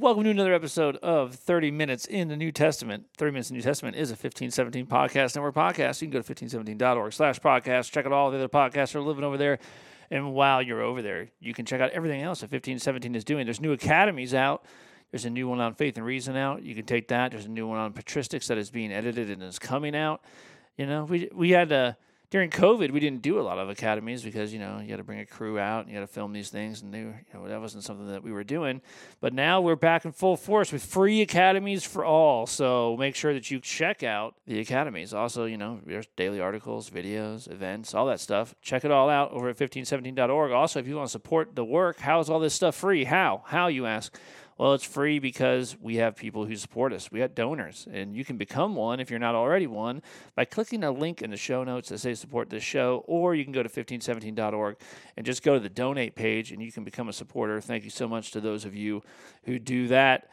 welcome to another episode of 30 Minutes in the New Testament. 30 Minutes in the New Testament is a 1517 podcast network podcast. You can go to 1517.org/podcast. Check out all the other podcasts that are living over there. And while you're over there, you can check out everything else that 1517 is doing. There's new academies out. There's a new one on Faith and Reason out. You can take that. There's a new one on patristics that is being edited and is coming out. You know, we had during COVID, we didn't do a lot of academies because, you had to bring a crew out and you had to film these things, and that wasn't something that we were doing. But now we're back in full force with free academies for all. So make sure that you check out the academies. Also, there's daily articles, videos, events, all that stuff. Check it all out over at 1517.org. Also, if you want to support the work, how is all this stuff free? How, you ask? Well, it's free because we have people who support us. We have donors, and you can become one if you're not already one by clicking a link in the show notes that says support this show, or you can go to 1517.org and just go to the donate page, and you can become a supporter. Thank you so much to those of you who do that.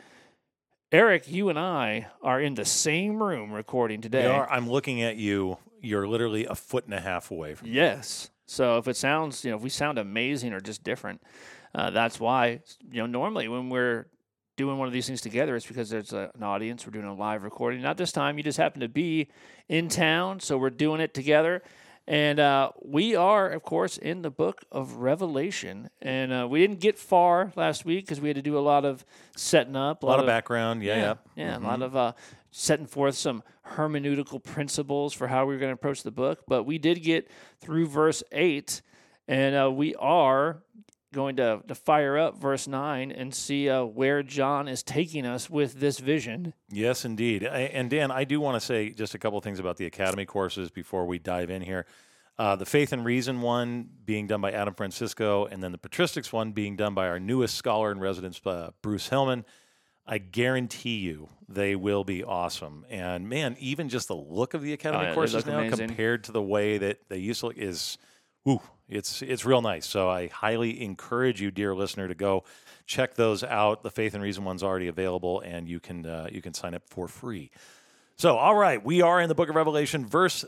Eric, you and I are in the same room recording today. We are. I'm looking at you. You're literally a foot and a half away from me. Yes. So if it sounds, if we sound amazing or just different, that's why, normally when we're doing one of these things together, it's because there's an audience. We're doing a live recording. Not this time. You just happen to be in town, so we're doing it together. And we are, of course, in the book of Revelation. And we didn't get far last week because we had to do a lot of setting up. A lot of background. Yeah. A lot of setting forth some hermeneutical principles for how we were going to approach the book. But we did get through verse 8, and we are going to fire up verse 9 and see where John is taking us with this vision. Yes, indeed. And Dan, I do want to say just a couple of things about the Academy courses before we dive in here. The Faith and Reason one being done by Adam Francisco, and then the Patristics one being done by our newest scholar in residence, Bruce Hillman. I guarantee you they will be awesome. And man, even just the look of the Academy courses now amazing compared to the way that they used to look is... Ooh, it's real nice. So I highly encourage you, dear listener, to go check those out. The Faith and Reason one's already available, and you can sign up for free. So, all right, we are in the book of Revelation. Verse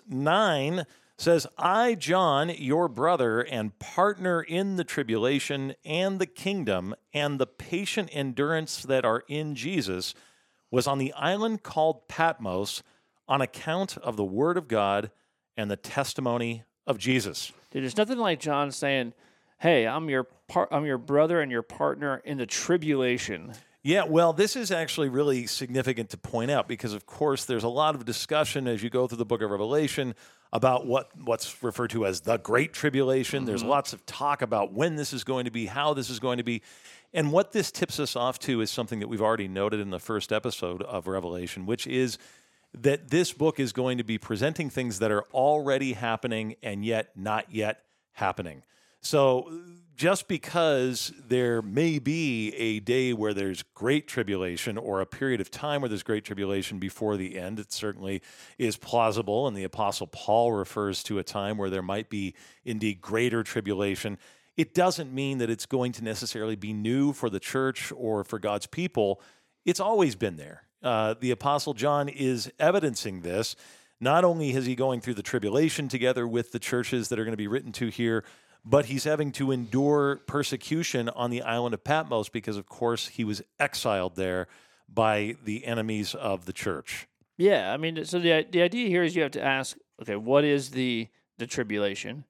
9 says, I, John, your brother and partner in the tribulation and the kingdom and the patient endurance that are in Jesus, was on the island called Patmos on account of the word of God and the testimony of Jesus. Dude, there's nothing like John saying, hey, I'm your brother and your partner in the tribulation. Yeah, well, this is actually really significant to point out because, of course, there's a lot of discussion as you go through the book of Revelation about what's referred to as the Great Tribulation. There's lots of talk about when this is going to be, how this is going to be. And what this tips us off to is something that we've already noted in the first episode of Revelation, which is that this book is going to be presenting things that are already happening and yet not yet happening. So just because there may be a day where there's great tribulation or a period of time where there's great tribulation before the end, it certainly is plausible, and the Apostle Paul refers to a time where there might be indeed greater tribulation. It doesn't mean that it's going to necessarily be new for the church or for God's people. It's always been there. The Apostle John is evidencing this. Not only is he going through the tribulation together with the churches that are going to be written to here, but he's having to endure persecution on the island of Patmos because, of course, he was exiled there by the enemies of the church. Yeah, I mean, so the idea here is you have to ask, okay, what is the tribulation?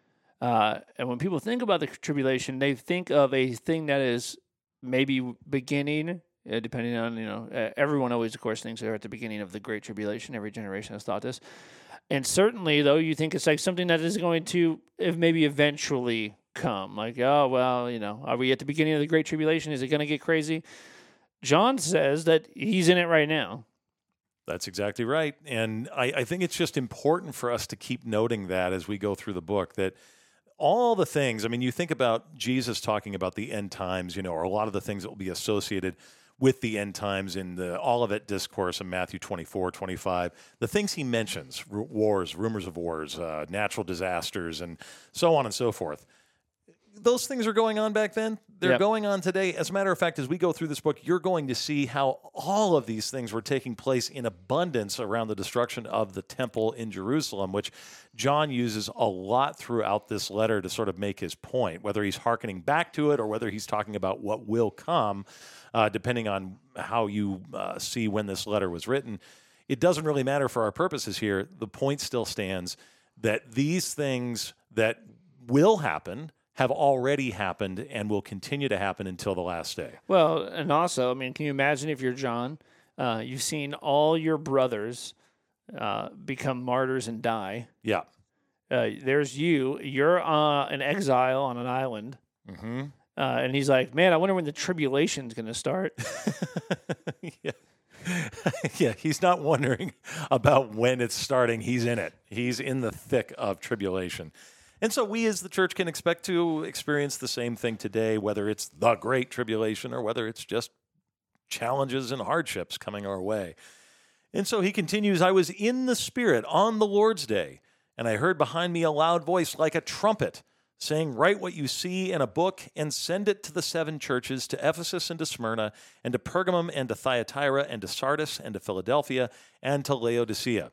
And when people think about the tribulation, they think of a thing that is maybe beginning. Depending on, everyone always, of course, thinks they're at the beginning of the Great Tribulation. Every generation has thought this. And certainly, though, you think it's like something that is going to maybe eventually come. Like, oh, well, are we at the beginning of the Great Tribulation? Is it going to get crazy? John says that he's in it right now. That's exactly right. And I think it's just important for us to keep noting that as we go through the book, that all the things, I mean, you think about Jesus talking about the end times, or a lot of the things that will be associated with the end times in the Olivet Discourse in Matthew 24, 25, the things he mentions, wars, rumors of wars, natural disasters, and so on and so forth. those things are going on back then. They're Yep. going on today. As a matter of fact, as we go through this book, you're going to see how all of these things were taking place in abundance around the destruction of the temple in Jerusalem, which John uses a lot throughout this letter to sort of make his point, whether he's hearkening back to it or whether he's talking about what will come, depending on how you see when this letter was written. It doesn't really matter for our purposes here. The point still stands that these things that will happen have already happened and will continue to happen until the last day. Well, and also, I mean, can you imagine if you're John, you've seen all your brothers become martyrs and die. Yeah. There's you're in exile on an island. Mm-hmm. And he's like, man, I wonder when the tribulation's going to start. Yeah. Yeah, he's not wondering about when it's starting. He's in it. He's in the thick of tribulation. And so we as the church can expect to experience the same thing today, whether it's the Great Tribulation or whether it's just challenges and hardships coming our way. And so he continues, I was in the Spirit on the Lord's day, and I heard behind me a loud voice like a trumpet, saying, write what you see in a book and send it to the 7 churches, to Ephesus and to Smyrna, and to Pergamum and to Thyatira and to Sardis and to Philadelphia and to Laodicea.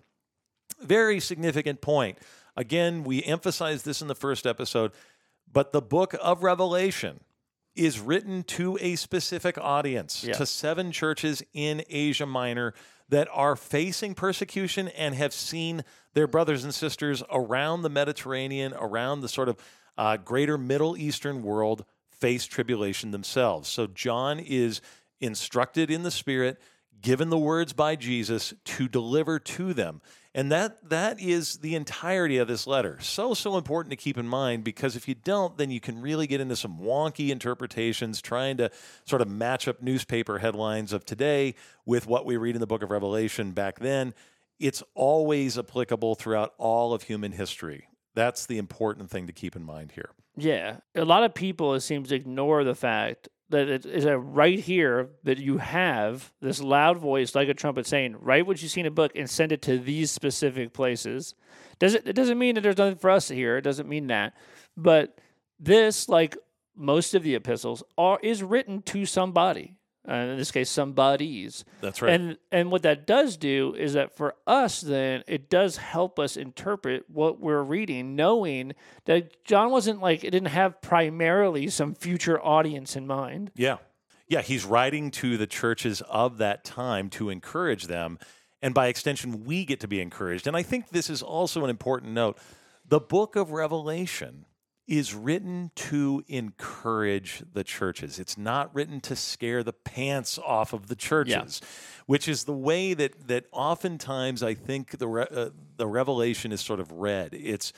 Very significant point. Again, we emphasized this in the first episode, but the book of Revelation is written to a specific audience, to 7 churches in Asia Minor that are facing persecution and have seen their brothers and sisters around the Mediterranean, around the sort of greater Middle Eastern world face tribulation themselves. So John is instructed in the Spirit, given the words by Jesus to deliver to them. And that is the entirety of this letter. So important to keep in mind, because if you don't, then you can really get into some wonky interpretations trying to sort of match up newspaper headlines of today with what we read in the book of Revelation back then. It's always applicable throughout all of human history. That's the important thing to keep in mind here. Yeah. A lot of people, it seems, ignore the fact that it is right here that you have this loud voice like a trumpet saying, write what you see in a book and send it to these specific places. It doesn't mean that there's nothing for us here. It doesn't mean that. But this, like most of the epistles, is written to somebody. In this case, somebodies. That's right. And what that does do is that for us, then, it does help us interpret what we're reading, knowing that John it didn't have primarily some future audience in mind. Yeah. Yeah, he's writing to the churches of that time to encourage them. And by extension, we get to be encouraged. And I think this is also an important note. The book of Revelation is written to encourage the churches. It's not written to scare the pants off of the churches, which is the way that oftentimes I think the Revelation is sort of read. It's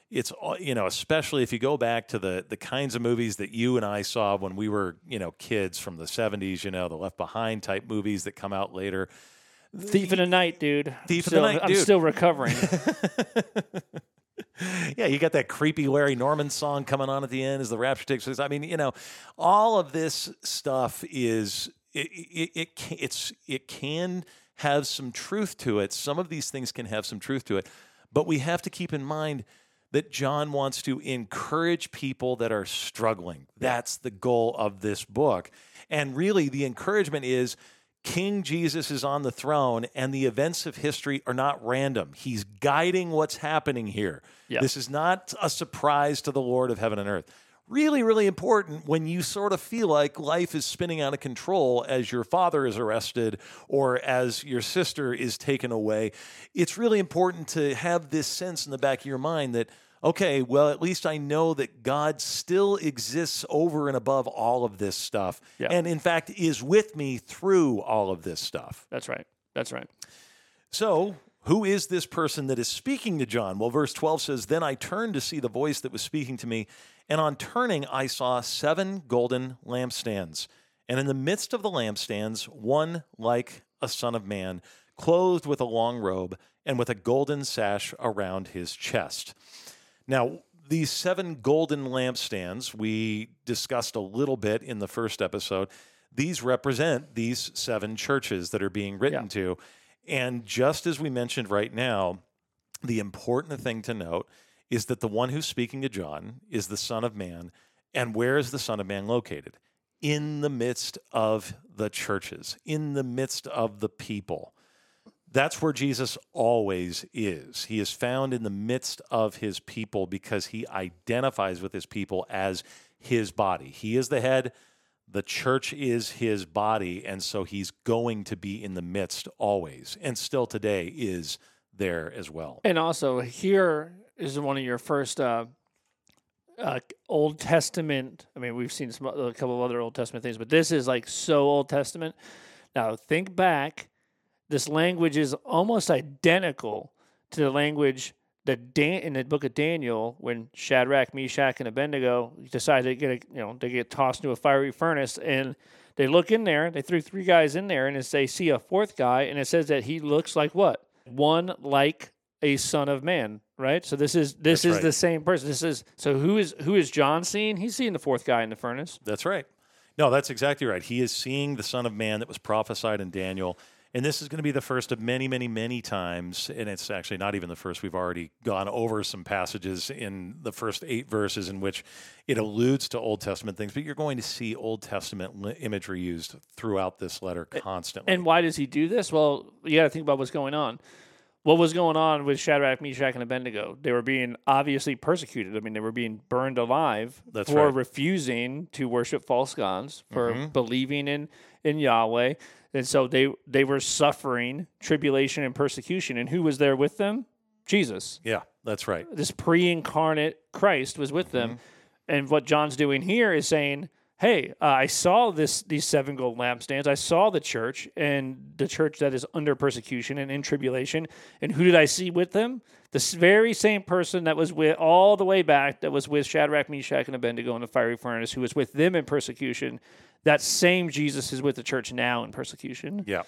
especially if you go back to the kinds of movies that you and I saw when we were kids from the 70s, the Left Behind type movies that come out later. Thief in the Night, dude. I'm still recovering. Yeah, you got that creepy Larry Norman song coming on at the end as the rapture takes place. I mean, all of this stuff is it can have some truth to it. Some of these things can have some truth to it, but we have to keep in mind that John wants to encourage people that are struggling. That's the goal of this book. And really, the encouragement is King Jesus is on the throne, and the events of history are not random. He's guiding what's happening here. Yeah. This is not a surprise to the Lord of heaven and earth. Really, really important when you sort of feel like life is spinning out of control as your father is arrested or as your sister is taken away. It's really important to have this sense in the back of your mind that, okay, well, at least I know that God still exists over and above all of this stuff. Yeah. And in fact, is with me through all of this stuff. That's right. That's right. So who is this person that is speaking to John? Well, verse 12 says, then I turned to see the voice that was speaking to me. And on turning, I saw 7 golden lampstands. And in the midst of the lampstands, one like a son of man, clothed with a long robe and with a golden sash around his chest. Now, these 7 golden lampstands, we discussed a little bit in the first episode. These represent these 7 churches that are being written to. And just as we mentioned right now, the important thing to note is that the one who's speaking to John is the Son of Man, And where is the Son of Man located? In the midst of the churches, in the midst of the people. That's where Jesus always is. He is found in the midst of his people because he identifies with his people as his body. He is the head. The church is his body. And so he's going to be in the midst always. And still today is there as well. And also here is one of your first Old Testament. I mean, we've seen a couple of other Old Testament things, but this is like so Old Testament. Now think back. This language is almost identical to the language that in the book of Daniel, when Shadrach, Meshach, and Abednego decided they get tossed into a fiery furnace, and they look in there. They threw 3 guys in there, and they see a 4th guy, and it says that he looks like what? One like a son of man, right? So this is right. The same person. Who is John seeing? He's seeing the 4th guy in the furnace. That's right. No, that's exactly right. He is seeing the Son of Man that was prophesied in Daniel. And this is going to be the first of many, many, many times, and it's actually not even the first. We've already gone over some passages in the first 8 verses in which it alludes to Old Testament things, but you're going to see Old Testament imagery used throughout this letter constantly. And why does he do this? Well, you got to think about what's going on. What was going on with Shadrach, Meshach, and Abednego? They were being obviously persecuted. I mean, they were being burned alive for refusing to worship false gods, for believing in Yahweh. And so they were suffering tribulation and persecution. And who was there with them? Jesus. Yeah, that's right. This pre-incarnate Christ was with them. And what John's doing here is saying, hey, I saw these 7 gold lampstands. I saw the church, and the church that is under persecution and in tribulation. And who did I see with them? This very same person that was with all the way back, that was with Shadrach, Meshach, and Abednego in the fiery furnace, who was with them in persecution. That same Jesus is with the church now in persecution. Yeah.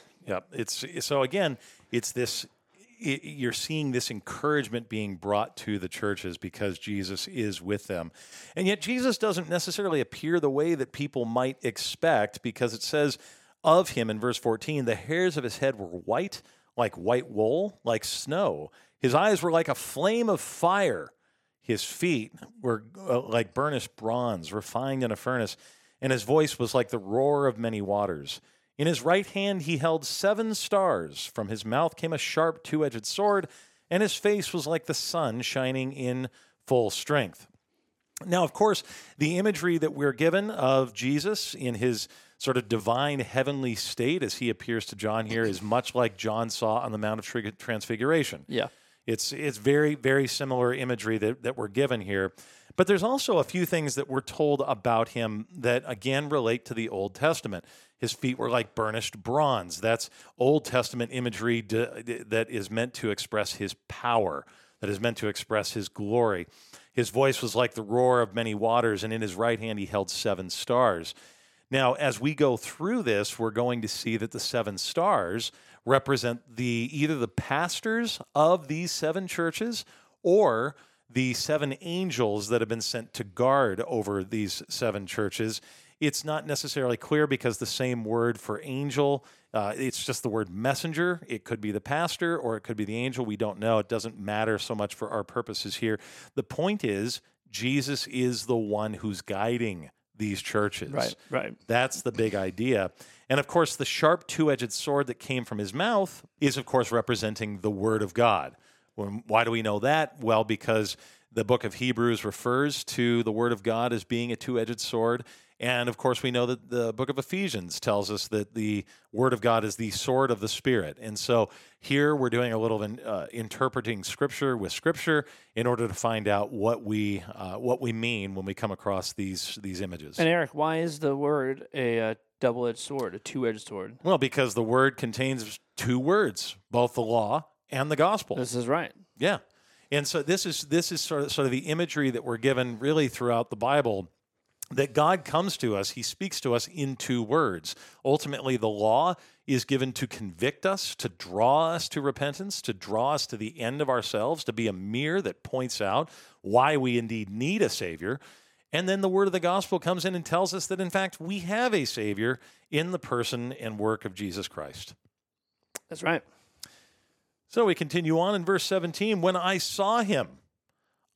So again, it's this. You're seeing this encouragement being brought to the churches because Jesus is with them. And yet Jesus doesn't necessarily appear the way that people might expect, because it says of him in verse 14, the hairs of his head were white, like white wool, like snow. His eyes were like a flame of fire. His feet were like burnished bronze, refined in a furnace. And his voice was like the roar of many waters. In his right hand he held 7 stars. From his mouth came a sharp 2-edged sword, and his face was like the sun shining in full strength. Now, of course, the imagery that we're given of Jesus in his sort of divine heavenly state as he appears to John here is much like John saw on the Mount of Transfiguration. Yeah. It's very, very similar imagery that we're given here. But there's also a few things that we're told about him that, again, relate to the Old Testament. His feet were like burnished bronze. That's Old Testament imagery that is meant to express his power, that is meant to express his glory. His voice was like the roar of many waters, and in his right hand he held 7 stars. Now, as we go through this, we're going to see that the 7 stars represent either the pastors of these 7 churches or the 7 angels that have been sent to guard over these 7 churches. It's not necessarily clear because the same word for angel, it's just the word messenger. It could be the pastor or it could be the angel. We don't know. It doesn't matter so much for our purposes here. The point is, Jesus is the one who's guiding these churches. Right. That's the big idea. And of course, the sharp 2-edged sword that came from his mouth is, of course, representing the word of God. Why do we know that? Well, because the book of Hebrews refers to the word of God as being a 2-edged sword. And of course, we know that the book of Ephesians tells us that the word of God is the sword of the Spirit. And so here we're doing a little interpreting Scripture with Scripture in order to find out what we mean when we come across these images. And Eric, why is the word a double-edged sword, a 2-edged sword? Well, because the word contains 2 words, both the law and the gospel. This is right. Yeah. And so this is sort of the imagery that we're given really throughout the Bible, that God comes to us, he speaks to us in 2 words. Ultimately, the law is given to convict us, to draw us to repentance, to draw us to the end of ourselves, to be a mirror that points out why we indeed need a Savior. And then the word of the gospel comes in and tells us that, in fact, we have a Savior in the person and work of Jesus Christ. That's right. So we continue on in verse 17. When I saw him,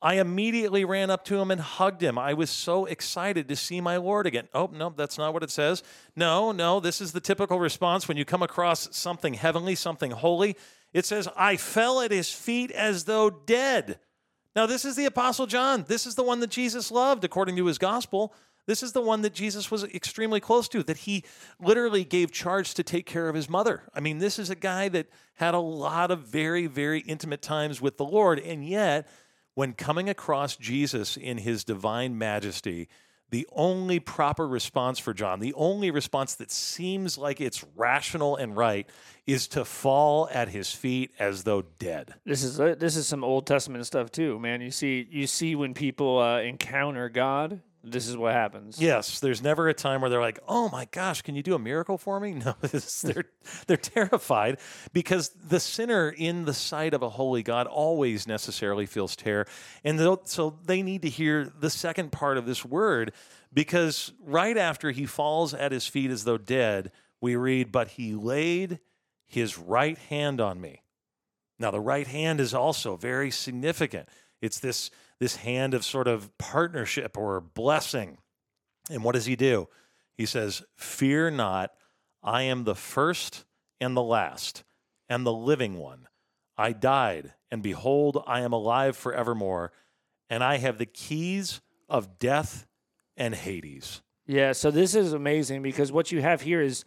I immediately ran up to him and hugged him. I was so excited to see my Lord again. Oh, no, that's not what it says. No, this is the typical response when you come across something heavenly, something holy. It says, I fell at his feet as though dead. Now, this is the Apostle John. This is the one that Jesus loved, according to his gospel. This is the one that Jesus was extremely close to, that he literally gave charge to take care of his mother. I mean, this is a guy that had a lot of very, very intimate times with the Lord, and yet, when coming across Jesus in his divine majesty, the only proper response for John, the only response that seems like it's rational and right, is to fall at his feet as though dead. This is some Old Testament stuff too, man. You see when people encounter God, this is what happens. Yes, there's never a time where they're like, "Oh my gosh, can you do a miracle for me?" No, they're terrified because the sinner in the sight of a holy God always necessarily feels terror, and so they need to hear the second part of this word, because right after he falls at his feet as though dead, we read, "But he laid his right hand on me." Now, the right hand is also very significant. It's this hand of sort of partnership or blessing. And what does he do? He says, "Fear not, I am the first and the last and the living one. I died, and behold, I am alive forevermore, and I have the keys of death and Hades." Yeah, so this is amazing because what you have here is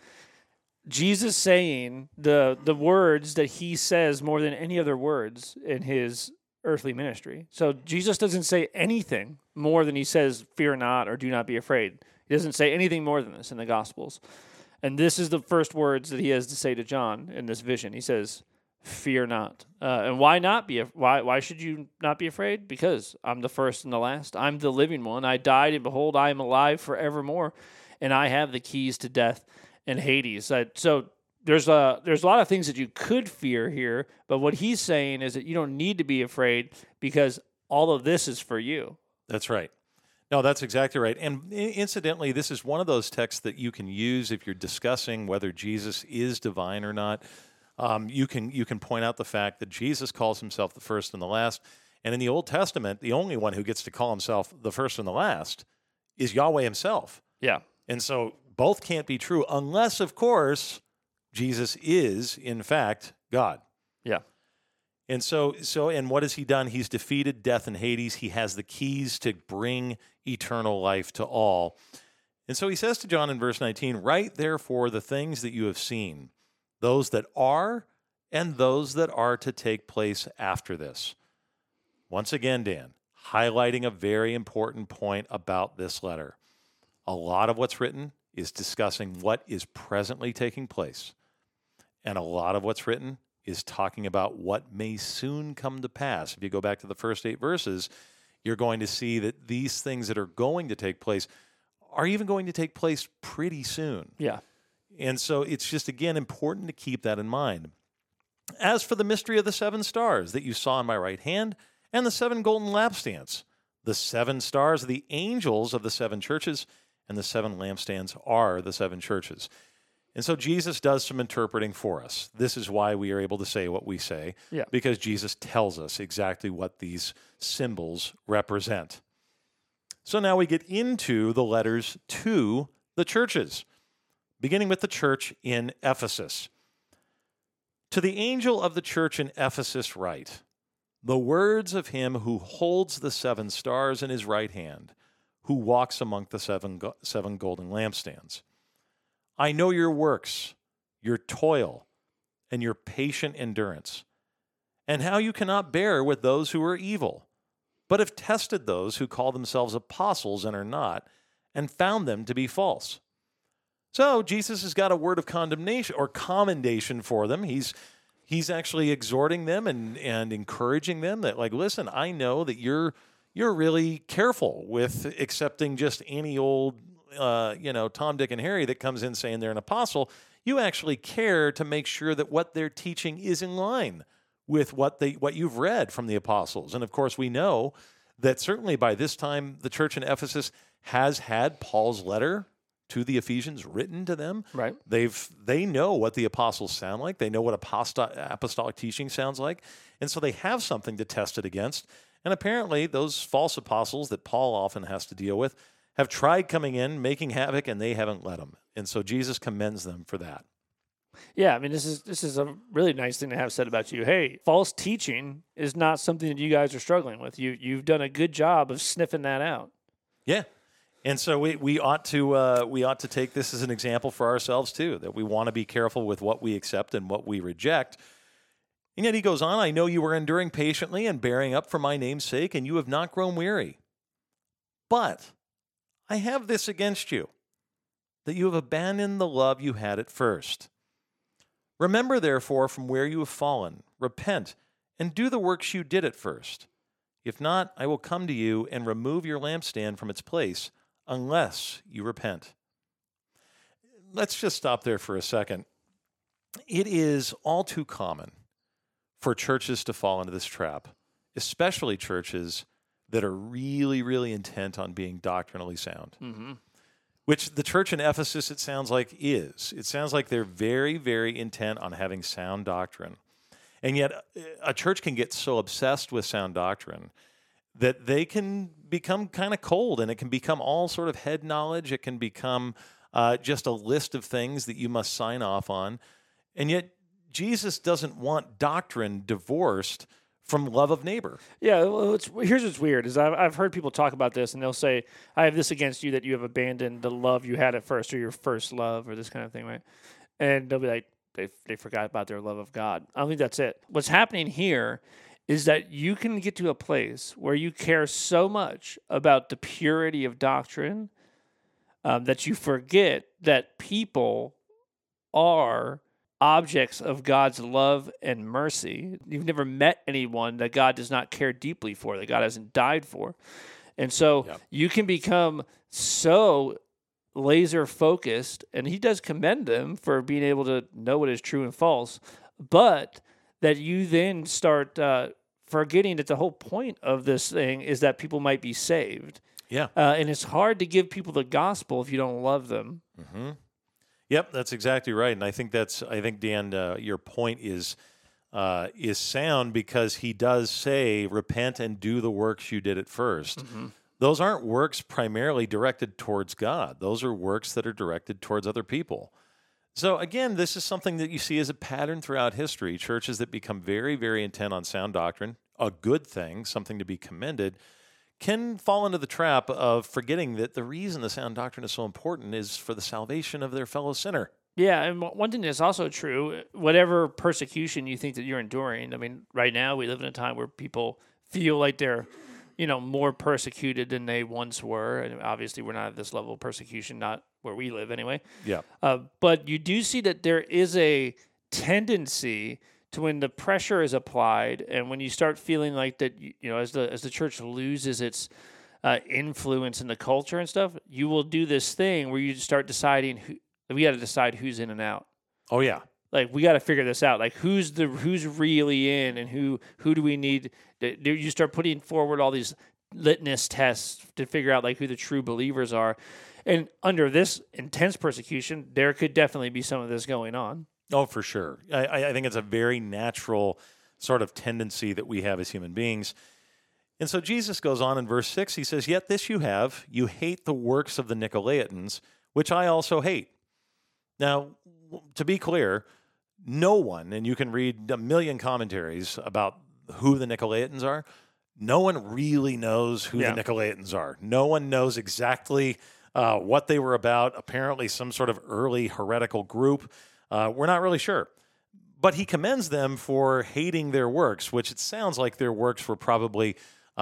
Jesus saying the words that he says more than any other words in his earthly ministry. So Jesus doesn't say anything more than he says, "Fear not," or "Do not be afraid." He doesn't say anything more than this in the Gospels. And this is the first words that he has to say to John in this vision. He says, "Fear not." And why not be? Why should you not be afraid? Because I'm the first and the last. I'm the living one. I died, and behold, I am alive forevermore, and I have the keys to death and Hades. So there's a lot of things that you could fear here, but what he's saying is that you don't need to be afraid because all of this is for you. That's right. No, that's exactly right. And incidentally, this is one of those texts that you can use if you're discussing whether Jesus is divine or not. You can point out the fact that Jesus calls himself the first and the last. And in the Old Testament, the only one who gets to call himself the first and the last is Yahweh himself. Yeah. And so both can't be true unless, of course, Jesus is, in fact, God. Yeah. And so and what has he done? He's defeated death and Hades. He has the keys to bring eternal life to all. And so he says to John in verse 19, "Write therefore the things that you have seen, those that are and those that are to take place after this." Once again, Dan, highlighting a very important point about this letter. A lot of what's written is discussing what is presently taking place. And a lot of what's written is talking about what may soon come to pass. If you go back to the first 8 verses, you're going to see that these things that are going to take place are even going to take place pretty soon. Yeah. And so it's just, again, important to keep that in mind. As for the mystery of the 7 stars that you saw in my right hand and the 7 golden lampstands, the 7 stars are the angels of the 7 churches, and the 7 lampstands are the 7 churches. And so Jesus does some interpreting for us. This is why we are able to say what we say, because Jesus tells us exactly what these symbols represent. So now we get into the letters to the churches, beginning with the church in Ephesus. "To the angel of the church in Ephesus write, the words of him who holds the 7 stars in his right hand, who walks among the 7 golden lampstands. I know your works, your toil, and your patient endurance, and how you cannot bear with those who are evil, but have tested those who call themselves apostles and are not, and found them to be false." So Jesus has got a word of condemnation or commendation for them. He's actually exhorting them and encouraging them that, like, listen, I know that you're really careful with accepting just any old Tom, Dick, and Harry that comes in saying they're an apostle. You actually care to make sure that what they're teaching is in line with what you've read from the apostles. And of course, we know that certainly by this time, the church in Ephesus has had Paul's letter to the Ephesians written to them. Right. They know what the apostles sound like. They know what apostolic teaching sounds like. And so they have something to test it against. And apparently those false apostles that Paul often has to deal with have tried coming in, making havoc, and they haven't let them. And so Jesus commends them for that. Yeah, I mean, this is a really nice thing to have said about you. Hey, false teaching is not something that you guys are struggling with. You've done a good job of sniffing that out. Yeah. And so we ought to take this as an example for ourselves too, that we want to be careful with what we accept and what we reject. And yet he goes on, I know you are enduring patiently and bearing up for my name's sake, and you have not grown weary. But I have this against you, that you have abandoned the love you had at first. Remember, therefore, from where you have fallen, repent, and do the works you did at first. If not, I will come to you and remove your lampstand from its place, unless you repent. Let's just stop there for a second. It is all too common for churches to fall into this trap, especially churches that are really, really intent on being doctrinally sound. Mm-hmm. Which the church in Ephesus, it sounds like, is. It sounds like they're very, very intent on having sound doctrine. And yet a church can get so obsessed with sound doctrine that they can become kind of cold, and it can become all sort of head knowledge. It can become just a list of things that you must sign off on. And yet Jesus doesn't want doctrine divorced from love of neighbor. Yeah, well, here's what's weird is I've heard people talk about this, and they'll say, I have this against you that you have abandoned the love you had at first, or your first love, or this kind of thing, right? And they'll be like, they forgot about their love of God. I don't think that's it. What's happening here is that you can get to a place where you care so much about the purity of doctrine that you forget that people are objects of God's love and mercy. You've never met anyone that God does not care deeply for, that God hasn't died for. And so you can become so laser focused, and he does commend them for being able to know what is true and false, but that you then start forgetting that the whole point of this thing is that people might be saved. Yeah. And it's hard to give people the gospel if you don't love them. Mm-hmm. Yep, that's exactly right, and I think Dan, your point is sound, because he does say, "Repent and do the works you did at first." Mm-hmm. Those aren't works primarily directed towards God; those are works that are directed towards other people. So again, this is something that you see as a pattern throughout history. Churches that become very, very intent on sound doctrine, a good thing, something to be commended, can fall into the trap of forgetting that the reason the sound doctrine is so important is for the salvation of their fellow sinner. Yeah, and one thing that's also true, whatever persecution you think that you're enduring, I mean, right now we live in a time where people feel like they're, more persecuted than they once were. And obviously we're not at this level of persecution, not where we live anyway. Yeah. But you do see that there is a tendency to, when the pressure is applied and when you start feeling like that, as the church loses its influence in the culture and stuff, you will do this thing where you start deciding we got to decide who's in and out. Oh yeah. Like, we got to figure this out. Like, who's really in, and who do we need? You start putting forward all these litmus tests to figure out like who the true believers are. And under this intense persecution, there could definitely be some of this going on. Oh, for sure. I think it's a very natural sort of tendency that we have as human beings. And so Jesus goes on in verse 6. He says, "Yet this you have, you hate the works of the Nicolaitans, which I also hate." Now, to be clear, no one, and you can read a million commentaries about who the Nicolaitans are, no one really knows who the Nicolaitans are. No one knows exactly what they were about. Apparently some sort of early heretical group. We're not really sure. But he commends them for hating their works, which it sounds like their works were probably,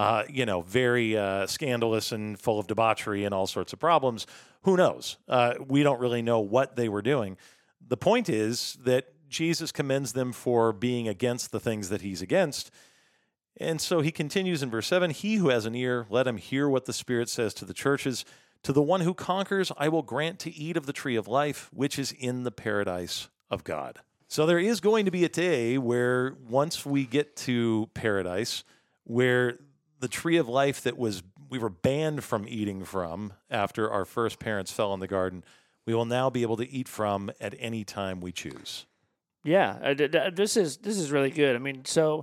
very scandalous and full of debauchery and all sorts of problems. Who knows? We don't really know what they were doing. The point is that Jesus commends them for being against the things that he's against. And so he continues in verse 7, "He who has an ear, let him hear what the Spirit says to the churches. To the one who conquers, I will grant to eat of the tree of life, which is in the paradise of God." So there is going to be a day where once we get to paradise, where the tree of life that we were banned from eating from after our first parents fell in the garden, we will now be able to eat from at any time we choose. Yeah, this is really good. I mean, so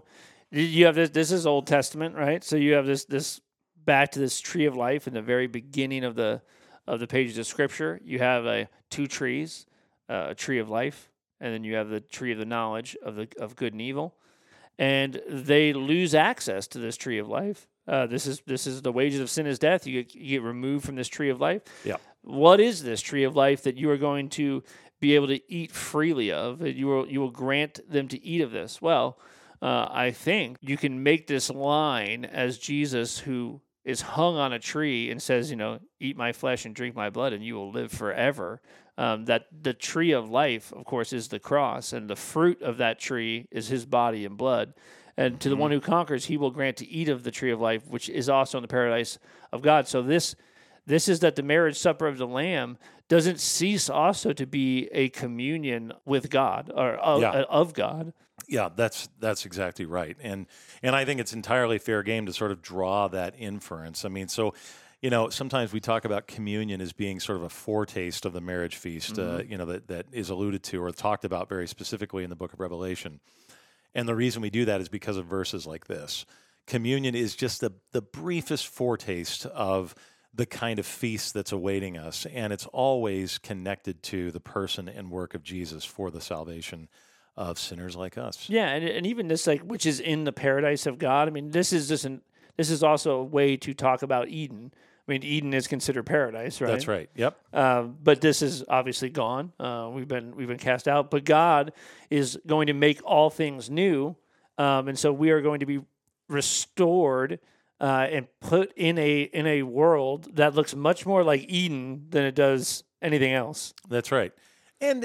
You have this. This is Old Testament, right? So you have this back to this tree of life in the very beginning of the pages of Scripture. You have two trees, a tree of life, and then you have the tree of the knowledge of good and evil, and they lose access to this tree of life. This is the wages of sin is death. You get removed from this tree of life. Yeah. What is this tree of life that you are going to be able to eat freely of? You will grant them to eat of this. Well, I think you can make this line as Jesus, who is hung on a tree and says, eat my flesh and drink my blood, and you will live forever. That the tree of life, of course, is the cross, and the fruit of that tree is his body and blood. And to the one who conquers, he will grant to eat of the tree of life, which is also in the paradise of God. So this is that the marriage supper of the Lamb doesn't cease also to be a communion with God or of God. Yeah, that's exactly right. And I think it's entirely fair game to sort of draw that inference. I mean, so, sometimes we talk about communion as being sort of a foretaste of the marriage feast, that is alluded to or talked about very specifically in the book of Revelation. And the reason we do that is because of verses like this. Communion is just the briefest foretaste of the kind of feast that's awaiting us, and it's always connected to the person and work of Jesus for the salvation of sinners like us. Yeah, and even this, which is in the paradise of God. I mean, this is also a way to talk about Eden. I mean, Eden is considered paradise, right? That's right. Yep. But this is obviously gone. We've been cast out. But God is going to make all things new, and so we are going to be restored and put in a world that looks much more like Eden than it does anything else. That's right. And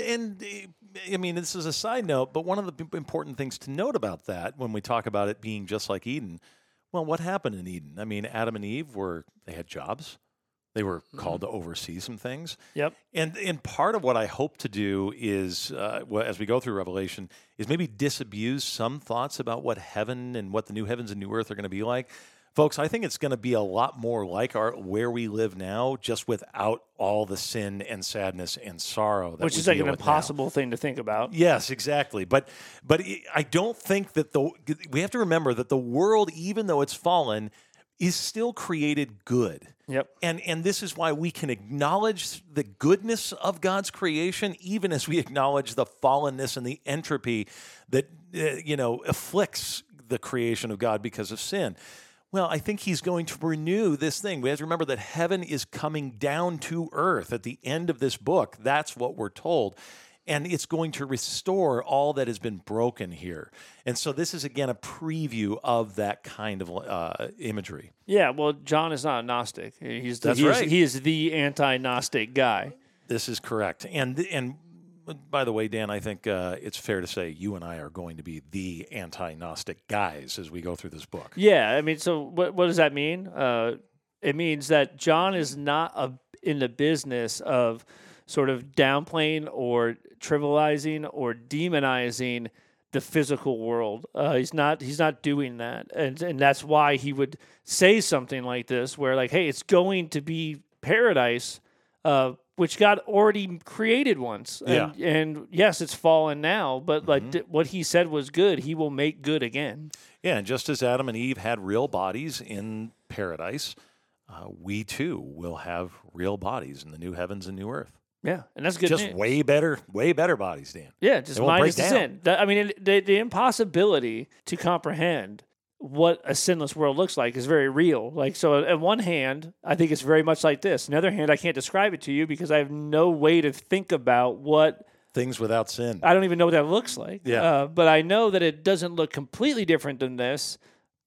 I mean, this is a side note, but one of the important things to note about that when we talk about it being just like Eden, well, what happened in Eden? I mean, Adam and Eve they had jobs. They were called to oversee some things. Yep. And part of what I hope to do is, as we go through Revelation, is maybe disabuse some thoughts about what heaven and what the new heavens and new earth are going to be like. Folks, I think it's going to be a lot more like where we live now, just without all the sin and sadness and sorrow. Which is like an impossible thing to think about. Yes, exactly. But I don't think that we have to remember that the world, even though it's fallen, is still created good. Yep. And this is why we can acknowledge the goodness of God's creation, even as we acknowledge the fallenness and the entropy that afflicts the creation of God because of sin. Well, I think he's going to renew this thing. We have to remember that heaven is coming down to earth at the end of this book. That's what we're told. And it's going to restore all that has been broken here. And so this is, again, a preview of that kind of imagery. Yeah, well, John is not a Gnostic. That's right. He is the anti-Gnostic guy. This is correct. And by the way, Dan, I think it's fair to say you and I are going to be the anti-Gnostic guys as we go through this book. Yeah, I mean, so what does that mean? It means that John is not in the business of sort of downplaying or trivializing or demonizing the physical world. He's not doing that, and that's why he would say something like this, where hey, it's going to be paradise. Which God already created once. And yes, it's fallen now, but what he said was good, he will make good again. Yeah, and just as Adam and Eve had real bodies in paradise, we too will have real bodies in the new heavens and new earth. Yeah, and that's good just news. way better bodies, Dan. Yeah, just minus the sin. I mean, the impossibility to comprehend what a sinless world looks like is very real. So on one hand, I think it's very much like this. On the other hand, I can't describe it to you because I have no way to think about what things without sin. I don't even know what that looks like. Yeah. But I know that it doesn't look completely different than this,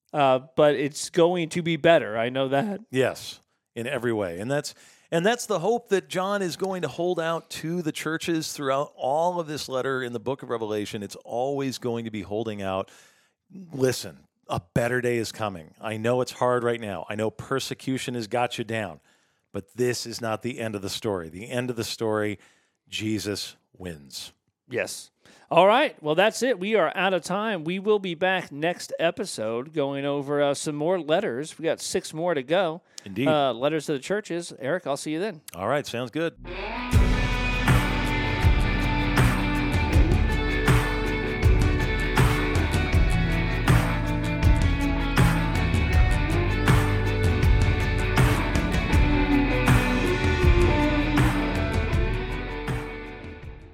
but it's going to be better. I know that. Yes, in every way. And that's the hope that John is going to hold out to the churches throughout all of this letter in the book of Revelation. It's always going to be holding out, listen, a better day is coming. I know it's hard right now. I know persecution has got you down, but this is not the end of the story. The end of the story, Jesus wins. Yes. All right. Well, that's it. We are out of time. We will be back next episode going over some more letters. We got 6 more to go. Indeed. Letters to the churches. Eric, I'll see you then. All right. Sounds good.